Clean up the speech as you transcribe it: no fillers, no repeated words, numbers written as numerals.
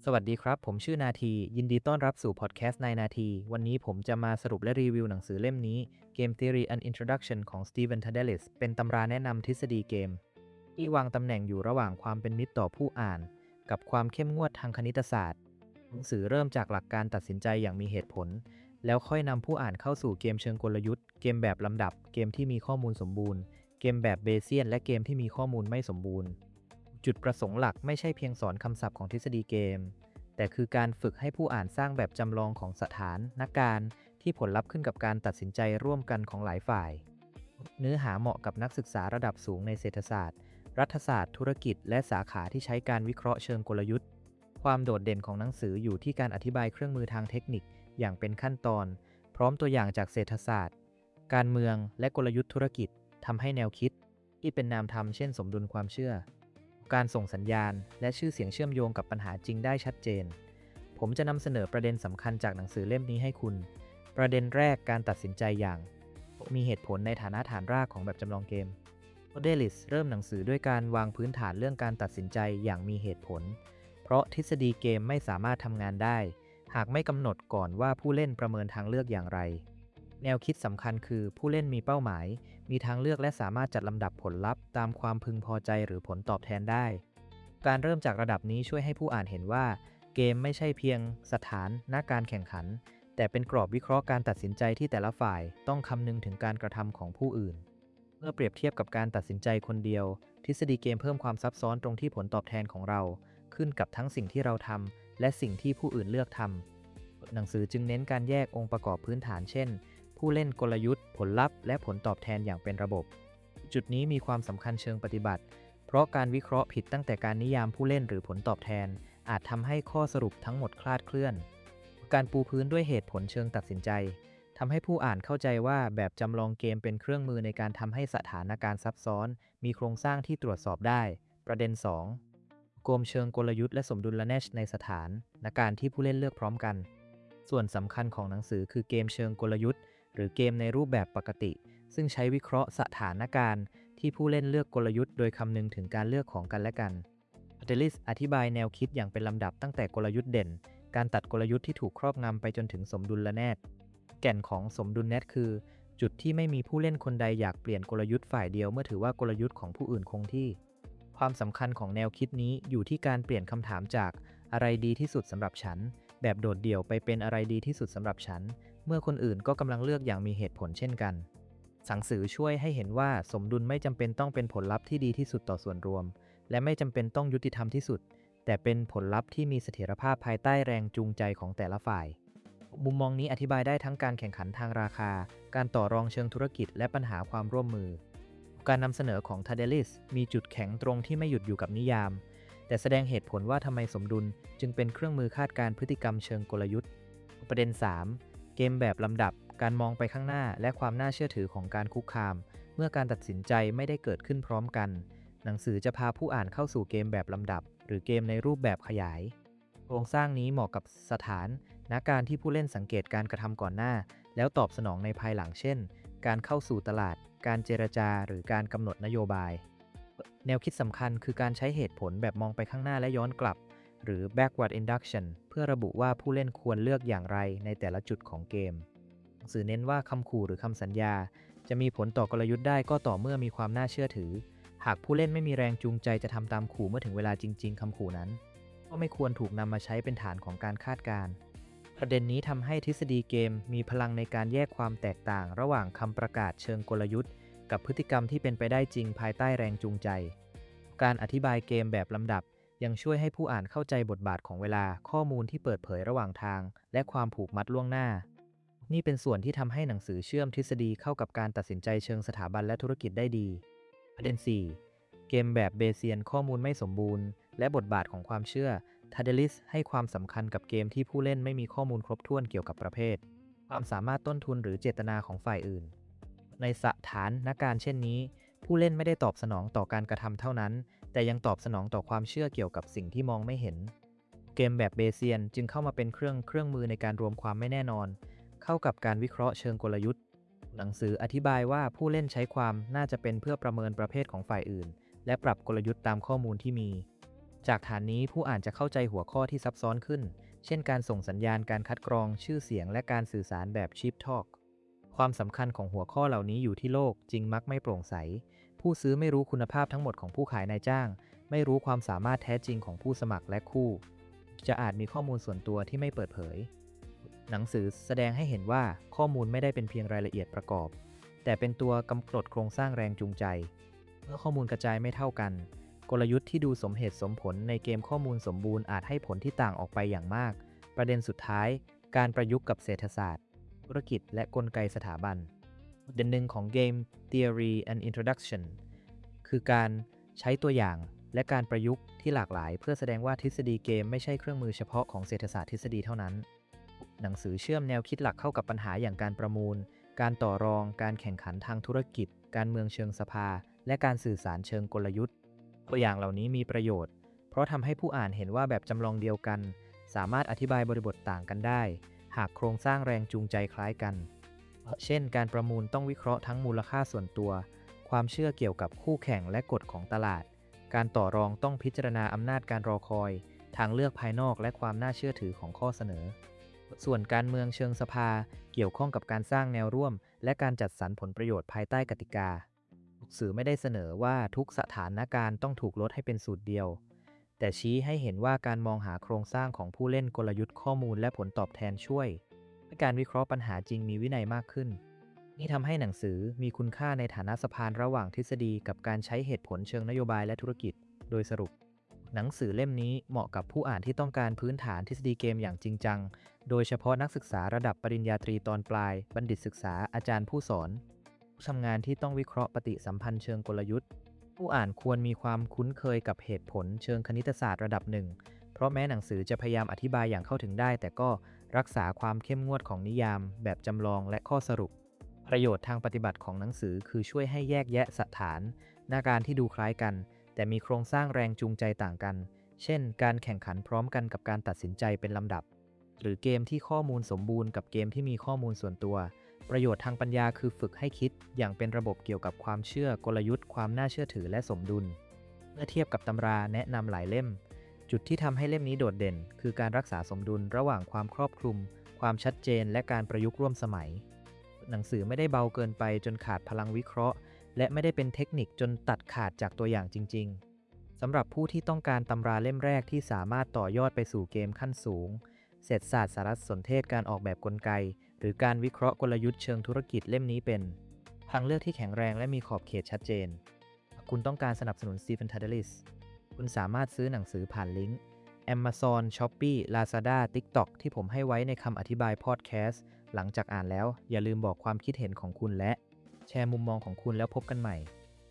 สวัสดีครับผมชื่อนาทียินดีต้อนรับสู่พอดแคสต์ในนาทีวันนี้ผมจะมาสรุปและรีวิวหนังสือเล่มนี้ Game Theory and Introduction ของ Steven Tadelis เป็นตำราแนะนำทฤษฎีเกมที่วางตำแหน่งอยู่ระหว่างความเป็นมิตรต่อผู้อ่านกับความเข้มงวดทางคณิตศาสตร์หนังสือเริ่มจากหลักการตัดสินใจอย่างมีเหตุผลแล้วค่อยนำผู้อ่านเข้าสู่เกมเชิงกลยุทธ์เกมแบบลำดับเกมที่มีข้อมูลสมบูรณ์เกมแบบเบเซียนและเกมที่มีข้อมูลไม่สมบูรณ์จุดประสงค์หลักไม่ใช่เพียงสอนคำศัพท์ของทฤษฎีเกมแต่คือการฝึกให้ผู้อ่านสร้างแบบจำลองของสถานการณ์ที่ผลลัพธ์ขึ้นกับการตัดสินใจร่วมกันของหลายฝ่ายเนื้อหาเหมาะกับนักศึกษาระดับสูงในเศรษฐศาสตร์รัฐศาสตร์ธุรกิจและสาขาที่ใช้การวิเคราะห์เชิงกลยุทธ์ความโดดเด่นของหนังสืออยู่ที่การอธิบายเครื่องมือทางเทคนิคอย่างเป็นขั้นตอนพร้อมตัวอย่างจากเศรษฐศาสตร์การเมืองและกลยุทธ์ธุรกิจทำให้แนวคิดที่เป็นนามธรรมเช่นสมดุลความเชื่อการส่งสัญญาณและชื่อเสียงเชื่อมโยงกับปัญหาจริงได้ชัดเจนผมจะนำเสนอประเด็นสำคัญจากหนังสือเล่มนี้ให้คุณประเด็นแรกการตัดสินใจอย่างมีเหตุผลในฐานะฐานรากของแบบจำลองเกมโมเดลิสเริ่มหนังสือด้วยการวางพื้นฐานเรื่องการตัดสินใจอย่างมีเหตุผลเพราะทฤษฎีเกมไม่สามารถทำงานได้หากไม่กำหนดก่อนว่าผู้เล่นประเมินทางเลือกอย่างไรแนวคิดสำคัญคือผู้เล่นมีเป้าหมายมีทางเลือกและสามารถจัดลำดับผลลัพธ์ตามความพึงพอใจหรือผลตอบแทนได้การเริ่มจากระดับนี้ช่วยให้ผู้อ่านเห็นว่าเกมไม่ใช่เพียงสถานณการแข่งขันแต่เป็นกรอบวิเคราะห์การตัดสินใจที่แต่ละฝ่ายต้องคำนึงถึงการกระทำของผู้อื่นเมื่อเปรียบเทียบกับการตัดสินใจคนเดียวทฤษฎีเกมเพิ่มความซับซ้อนตรงที่ผลตอบแทนของเราขึ้นกับทั้งสิ่งที่เราทำและสิ่งที่ผู้อื่นเลือกทำหนังสือจึงเน้นการแยกองค์ประกอบพื้นฐานเช่นผู้เล่นกลยุทธ์ผลลัพธ์และผลตอบแทนอย่างเป็นระบบจุดนี้มีความสำคัญเชิงปฏิบัติเพราะการวิเคราะห์ผิดตั้งแต่การนิยามผู้เล่นหรือผลตอบแทนอาจทำให้ข้อสรุปทั้งหมดคลาดเคลื่อนการปูพื้นด้วยเหตุผลเชิงตัดสินใจทำให้ผู้อ่านเข้าใจว่าแบบจำลองเกมเป็นเครื่องมือในการทำให้สถานการณ์ซับซ้อนมีโครงสร้างที่ตรวจสอบได้ประเด็น2โกมเชิงกลยุทธ์และสมดุลแนชในสถานการณ์ที่ผู้เล่นเลือกพร้อมกันส่วนสำคัญของหนังสือคือเกมเชิงกลยุทธ์หรือเกมในรูปแบบปกติซึ่งใช้วิเคราะห์สถานการณ์ที่ผู้เล่นเลือกกลยุทธ์โดยคำนึงถึงการเลือกของกันและกันเดลิสอธิบายแนวคิดอย่างเป็นลำดับตั้งแต่กลยุทธ์เด่นการตัดกลยุทธ์ที่ถูกครอบงำไปจนถึงสมดุลแนชแก่นของสมดุลแนชคือจุดที่ไม่มีผู้เล่นคนใดอยากเปลี่ยนกลยุทธ์ฝ่ายเดียวเมื่อถือว่ากลยุทธ์ของผู้อื่นคงที่ความสำคัญของแนวคิดนี้อยู่ที่การเปลี่ยนคำถามจากอะไรดีที่สุดสำหรับฉันแบบโดดเดี่ยวไปเป็นอะไรดีที่สุดสำหรับฉันเมื่อคนอื่นก็กำลังเลือกอย่างมีเหตุผลเช่นกันหนังสือช่วยให้เห็นว่าสมดุลไม่จำเป็นต้องเป็นผลลัพธ์ที่ดีที่สุดต่อส่วนรวมและไม่จำเป็นต้องยุติธรรมที่สุดแต่เป็นผลลัพธ์ที่มีเสถียรภาพภายใต้แรงจูงใจของแต่ละฝ่ายมุมมองนี้อธิบายได้ทั้งการแข่งขันทางราคาการต่อรองเชิงธุรกิจและปัญหาความร่วมมือการนำเสนอของทาเดลิสมีจุดแข็งตรงที่ไม่หยุดอยู่กับนิยามแต่แสดงเหตุผลว่าทำไมสมดุลจึงเป็นเครื่องมือคาดการพฤติกรรมเชิงกลยุทธ์ประเด็น3เกมแบบลำดับการมองไปข้างหน้าและความน่าเชื่อถือของการคุกคามเมื่อการตัดสินใจไม่ได้เกิดขึ้นพร้อมกันหนังสือจะพาผู้อ่านเข้าสู่เกมแบบลำดับหรือเกมในรูปแบบขยายโครงสร้างนี้เหมาะกับสถานการณ์ที่ผู้เล่นสังเกตการกระทำก่อนหน้าแล้วตอบสนองในภายหลังเช่นการเข้าสู่ตลาดการเจรจาหรือการกำหนดนโยบายแนวคิดสำคัญคือการใช้เหตุผลแบบมองไปข้างหน้าและย้อนกลับหรือ backward induction เพื่อระบุว่าผู้เล่นควรเลือกอย่างไรในแต่ละจุดของเกมหนังสือเน้นว่าคำขู่หรือคำสัญญาจะมีผลต่อกลยุทธ์ได้ก็ต่อเมื่อมีความน่าเชื่อถือหากผู้เล่นไม่มีแรงจูงใจจะทำตามขู่เมื่อถึงเวลาจริงๆคำขู่นั้นก็ไม่ควรถูกนำมาใช้เป็นฐานของการคาดการณ์ประเด็นนี้ทำให้ทฤษฎีเกมมีพลังในการแยกความแตกต่างระหว่างคำประกาศเชิงกลยุทธ์กับพฤติกรรมที่เป็นไปได้จริงภายใต้แรงจูงใจการอธิบายเกมแบบลำดับยังช่วยให้ผู้อ่านเข้าใจบทบาทของเวลาข้อมูลที่เปิดเผยระหว่างทางและความผูกมัดล่วงหน้านี่เป็นส่วนที่ทำให้หนังสือเชื่อมทฤษฎีเข้ากับการตัดสินใจเชิงสถาบันและธุรกิจได้ดีประเด็น4เกมแบบเบเซียนข้อมูลไม่สมบูรณ์และบทบาทของความเชื่อทาเดลิสให้ความสำคัญกับเกมที่ผู้เล่นไม่มีข้อมูลครบถ้วนเกี่ยวกับประเภทความสามารถต้นทุนหรือเจตนาของฝ่ายอื่นในสถานการณ์เช่นนี้ผู้เล่นไม่ได้ตอบสนองต่อการกระทำเท่านั้นแต่ยังตอบสนองต่อความเชื่อเกี่ยวกับสิ่งที่มองไม่เห็นเกมแบบเบเซียนจึงเข้ามาเป็นเครื่องมือในการรวมความไม่แน่นอนเข้ากับการวิเคราะห์เชิงกลยุทธ์หนังสืออธิบายว่าผู้เล่นใช้ความน่าจะเป็นเพื่อประเมินประเภทของฝ่ายอื่นและปรับกลยุทธ์ตามข้อมูลที่มีจากฐานนี้ผู้อ่านจะเข้าใจหัวข้อที่ซับซ้อนขึ้น เช่นการส่งสัญญาณการคัดกรองชื่อเสียงและการสื่อสารแบบ Cheap Talk ความสำคัญของหัวข้อเหล่านี้อยู่ที่โลกจริงมักไม่โปร่งใส ผู้ซื้อไม่รู้คุณภาพทั้งหมดของผู้ขายนายจ้าง ไม่รู้ความสามารถแท้จริงของผู้สมัครและคู่ จะอาจมีข้อมูลส่วนตัวที่ไม่เปิดเผย หนังสือแสดงให้เห็นว่าข้อมูลไม่ได้เป็นเพียงรายละเอียดประกอบ แต่เป็นตัวกำหนดโครงสร้างแรงจูงใจ เมื่อข้อมูลกระจายไม่เท่ากัน กลยุทธ์ที่ดูสมเหตุสมผลในเกมข้อมูลสมบูรณ์อาจให้ผลที่ต่างออกไปอย่างมาก ประเด็นสุดท้าย การประยุกต์กับเศรษฐศาสตร์ ธุรกิจและกลไกสถาบันเด่นหนึ่งของ Game Theory and Introduction คือการใช้ตัวอย่างและการประยุกต์ที่หลากหลายเพื่อแสดงว่าทฤษฎีเกมไม่ใช่เครื่องมือเฉพาะของเศรษฐศาสตร์ทฤษฎีเท่านั้น หนังสือเชื่อมแนวคิดหลักเข้ากับปัญหาอย่างการประมูล การต่อรอง การแข่งขันทางธุรกิจ การเมืองเชิงสภา และการสื่อสารเชิงกลยุทธ์ ตัวอย่างเหล่านี้มีประโยชน์ เพราะทำให้ผู้อ่านเห็นว่าแบบจำลองเดียวกัน สามารถอธิบายบริบทต่างกันได้ หากโครงสร้างแรงจูงใจคล้ายกัน เช่น การประมูลต้องวิเคราะห์ทั้งมูลค่าส่วนตัว ความเชื่อเกี่ยวกับคู่แข่งและกฎของตลาด การต่อรองต้องพิจารณาอำนาจการรอคอย ทางเลือกภายนอกและความน่าเชื่อถือของข้อเสนอ ส่วนการเมืองเชิงสภาเกี่ยวข้องกับการสร้างแนวร่วม และการจัดสรรผลประโยชน์ภายใต้กติกาสื่อไม่ได้เสนอว่าทุกสถานการณ์ต้องถูกลดให้เป็นสูตรเดียว แต่ชี้ให้เห็นว่าการมองหาโครงสร้างของผู้เล่นกลยุทธ์ข้อมูลและผลตอบแทนช่วยให้การวิเคราะห์ปัญหาจริงมีวินัยมากขึ้น นี่ทำให้หนังสือมีคุณค่าในฐานะสะพานระหว่างทฤษฎีกับการใช้เหตุผลเชิงนโยบายและธุรกิจ โดยสรุป หนังสือเล่มนี้เหมาะกับผู้อ่านที่ต้องการพื้นฐานทฤษฎีเกมอย่างจริงจัง โดยเฉพาะนักศึกษาระดับปริญญาตรีตอนปลาย บัณฑิตศึกษา อาจารย์ผู้สอนผู้ทำงานที่ต้องวิเคราะห์ปฏิสัมพันธ์เชิงกลยุทธ์ ผู้อ่านควรมีความคุ้นเคยกับเหตุผลเชิงคณิตศาสตร์ระดับหนึ่ง เพราะแม้หนังสือจะพยายามอธิบายอย่างเข้าถึงได้ แต่ก็รักษาความเข้มงวดของนิยาม แบบจำลองและข้อสรุป ประโยชน์ทางปฏิบัติของหนังสือคือช่วยให้แยกแยะสถานหน้าการที่ดูคล้ายกัน แต่มีโครงสร้างแรงจูงใจต่างกัน เช่น การแข่งขันพร้อมกันกับการตัดสินใจเป็นลำดับ หรือเกมที่ข้อมูลสมบูรณ์กับเกมที่มีข้อมูลส่วนตัว ประโยชน์ทางปัญญาคือฝึกให้คิดอย่างเป็นระบบเกี่ยวกับความเชื่อกลยุทธ์ความน่าเชื่อถือและสมดุล เมื่อเทียบกับตำราแนะนำหลายเล่ม จุดที่ทำให้เล่มนี้โดดเด่น คือการรักษาสมดุลระหว่างความครอบคลุม ความชัดเจนและการประยุกต์ร่วมสมัย หนังสือไม่ได้เบาเกินไปจนขาดพลังวิเคราะห์ และไม่ได้เป็นเทคนิคจนตัดขาดจากตัวอย่างจริงๆ สำหรับผู้ที่ต้องการตำราเล่มแรกที่สามารถต่อยอดไปสู่เกมขั้นสูง เศรษฐศาสตร์สารสนเทศการออกแบบกลไก หรือการวิเคราะห์กลยุทธ์เชิงธุรกิจเล่มนี้เป็นทางเลือกที่แข็งแรงและมีขอบเขตชัดเจน คุณต้องการสนับสนุน Stephen Taddelis คุณสามารถซื้อหนังสือผ่านลิงก์ Amazon, Shopee, Lazada, TikTok ที่ผมให้ไว้ในคำอธิบายพอดแคสต์หลังจากอ่านแล้วอย่าลืมบอกความคิดเห็นของคุณและแชร์มุมมองของคุณแล้วพบกันใหม่